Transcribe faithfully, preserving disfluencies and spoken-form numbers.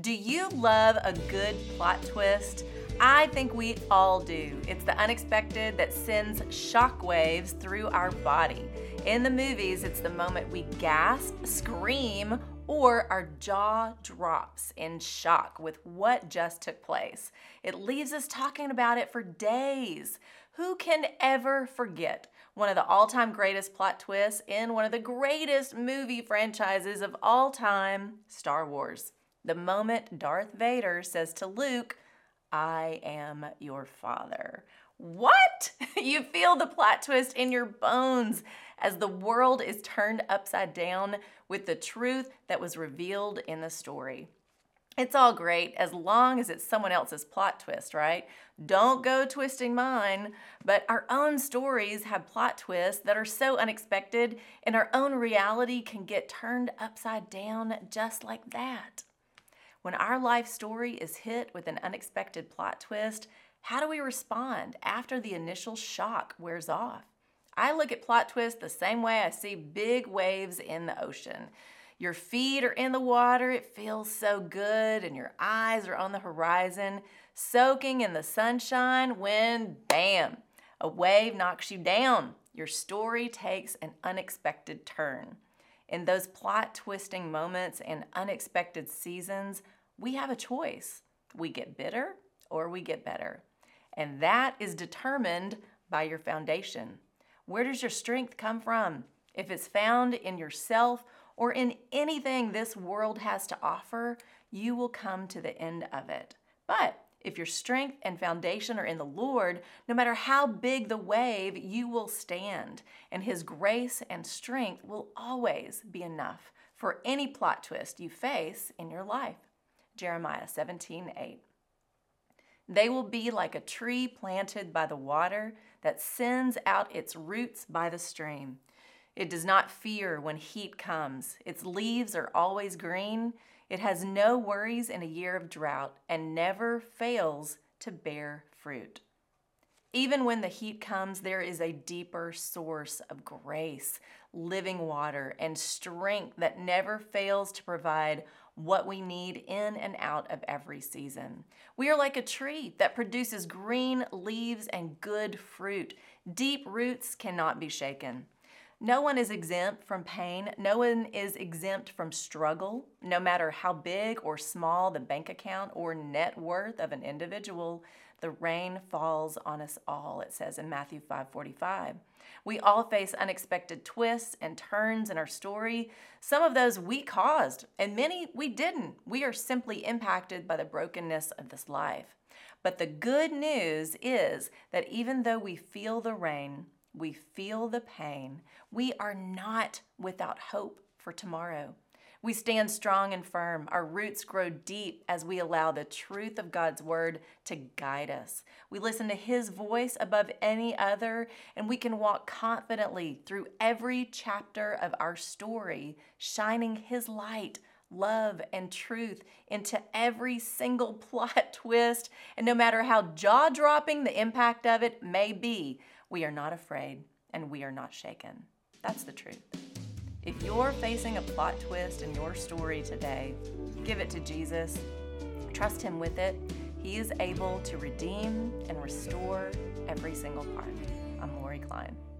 Do you love a good plot twist? I think we all do. It's the unexpected that sends shockwaves through our body. In the movies, it's the moment we gasp, scream, or our jaw drops in shock with what just took place. It leaves us talking about it for days. Who can ever forget one of the all-time greatest plot twists in one of the greatest movie franchises of all time, Star Wars? The moment Darth Vader says to Luke, "I am your father." What? You feel the plot twist in your bones as the world is turned upside down with the truth that was revealed in the story. It's all great as long as it's someone else's plot twist, right? Don't go twisting mine. But our own stories have plot twists that are so unexpected, and our own reality can get turned upside down just like that. When our life story is hit with an unexpected plot twist, how do we respond after the initial shock wears off? I look at plot twists the same way I see big waves in the ocean. Your feet are in the water, it feels so good, and your eyes are on the horizon, soaking in the sunshine when, bam, a wave knocks you down. Your story takes an unexpected turn. In those plot twisting moments and unexpected seasons, we have a choice. We get bitter or we get better. And that is determined by your foundation. Where does your strength come from? If it's found in yourself or in anything this world has to offer, you will come to the end of it. But if your strength and foundation are in the Lord, no matter how big the wave, you will stand, and His grace and strength will always be enough for any plot twist you face in your life. Jeremiah seventeen eight. They will be like a tree planted by the water that sends out its roots by the stream. It does not fear when heat comes. Its leaves are always green. It has no worries in a year of drought and never fails to bear fruit. Even when the heat comes, there is a deeper source of grace, living water, and strength that never fails to provide what we need in and out of every season. We are like a tree that produces green leaves and good fruit. Deep roots cannot be shaken. No one is exempt from pain. No one is exempt from struggle, no matter how big or small the bank account or net worth of an individual. The rain falls on us all, it says in Matthew five forty-five. We all face unexpected twists and turns in our story. Some of those we caused, and many we didn't. We are simply impacted by the brokenness of this life. But the good news is that even though we feel the rain, we feel the pain, we are not without hope for tomorrow. We stand strong and firm. Our roots grow deep as we allow the truth of God's word to guide us. We listen to His voice above any other, and we can walk confidently through every chapter of our story, shining His light, love, and truth into every single plot twist. And no matter how jaw-dropping the impact of it may be, we are not afraid and we are not shaken. That's the truth. If you're facing a plot twist in your story today, give it to Jesus. Trust Him with it. He is able to redeem and restore every single part. I'm Lori Klein.